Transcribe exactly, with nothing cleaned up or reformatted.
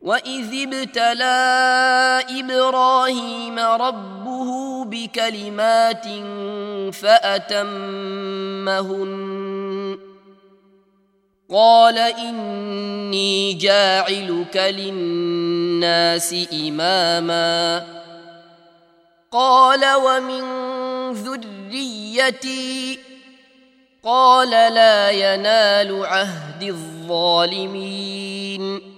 وإذ ابتلى إبراهيم ربه بكلمات فأتمهن قال إني جاعلك للناس إماما قال ومن ذريتي قال لا ينال عهد الظالمين